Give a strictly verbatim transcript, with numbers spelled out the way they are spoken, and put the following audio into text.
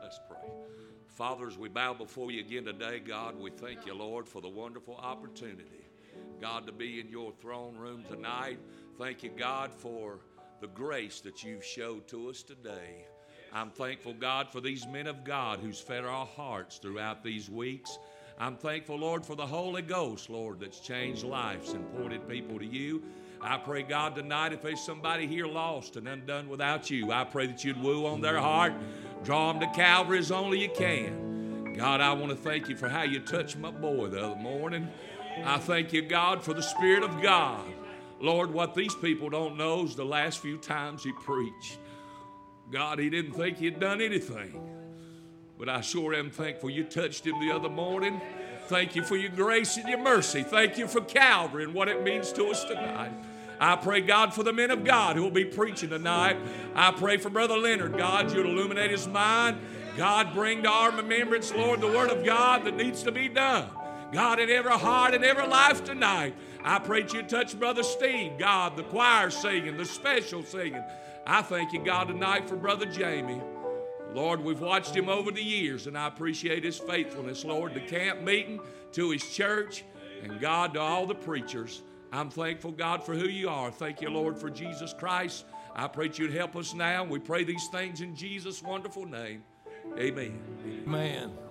Let's pray. Father, as we bow before you again today, God, we thank you, Lord, for the wonderful opportunity, God, to be in your throne room tonight. Thank you, God, for the grace that you've showed to us today. I'm thankful, God, for these men of God who's fed our hearts throughout these weeks. I'm thankful, Lord, for the Holy Ghost, Lord, that's changed lives and pointed people to you. I pray, God, tonight, if there's somebody here lost and undone without you, I pray that you'd woo on their heart, draw them to Calvary as only you can. God, I want to thank you for how you touched my boy the other morning. I thank you, God, for the Spirit of God. Lord, what these people don't know is the last few times he preached, God, he didn't think he'd done anything. But I sure am thankful you touched him the other morning. Thank you for your grace and your mercy. Thank you for Calvary and what it means to us tonight. I pray, God, for the men of God who will be preaching tonight. I pray for Brother Leonard, God, you'd illuminate his mind. God, bring to our remembrance, Lord, the word of God that needs to be done. God, in every heart and every life tonight, I pray that you touch Brother Steve, God, the choir singing, the special singing. I thank you, God, tonight for Brother Jamie. Lord, we've watched him over the years, and I appreciate his faithfulness, Lord, to camp meeting, to his church, and God, to all the preachers. I'm thankful, God, for who you are. Thank you, Lord, for Jesus Christ. I pray that you'd help us now. We pray these things in Jesus' wonderful name. Amen. Amen.